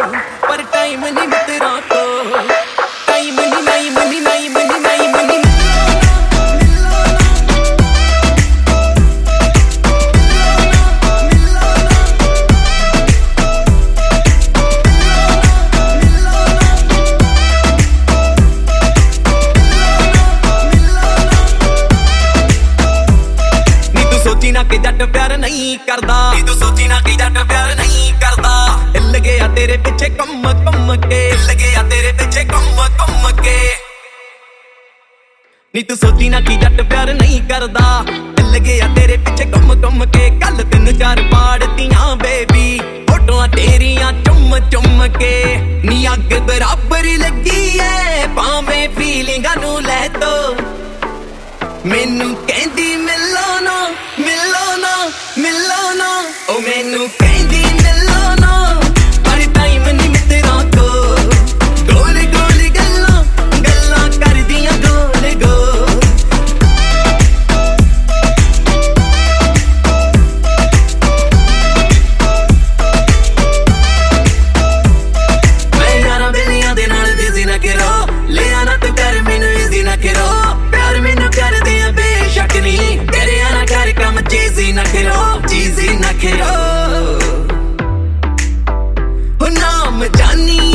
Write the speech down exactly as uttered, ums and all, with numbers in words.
पर टाइम नहीं मित्रों को टाइम नहीं नहीं मनी नहीं मनी नहीं मनी सोची ना कि जट प्यार नहीं करदा तू सोची ना कि जट प्यार नहीं करदा हिल गया तेरे पीछे कम कम के हिल गया तेरे पीछे कम कम के नी तू सोची ना कि जट प्यार नहीं करदा हिल गया तेरे पीछे कम कम के कल तीन चार पाड़तियां बेबी फोटोआं तेरियां चुम चुम के नी अग बराबर लगी है भावें फीलिंगां नू लै तो मैनू कहंदी मिलो ना मिलो ना मिलो ना ओ मैनू कहंदी मिलो ना पर टाइम नहीं मित्रों को गोल गोल गल्लां गल्लां करदियां गोल गोल मैं यारां बेलियां दे नाल बिजी ना करो ले आना तू कर मैनू इजी ना करो प्यार मैनू कर दे बेशक नहीं तेरे आना कर कम चीज़ी ना करो चीज़ी ना करो नाम जानी